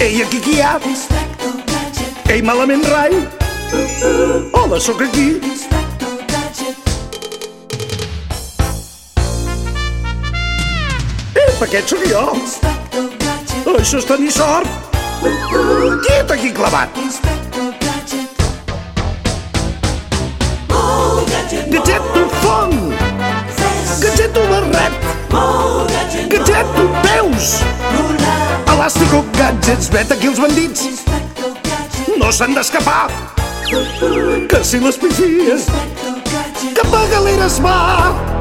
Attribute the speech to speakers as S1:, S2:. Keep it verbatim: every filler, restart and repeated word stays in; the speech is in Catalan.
S1: Ei, aquí qui hi ha? Ei, malament rai. Hola, sóc aquí. Ep, aquest sóc jo. Això és tenir sort. Quiet aquí clavat. Gadget fong. Gadget barret. Gadget peus. Elàstico gadgets, vet aquí els bandits. No s'han d'escapar. Que si les pifies cap a galeres va.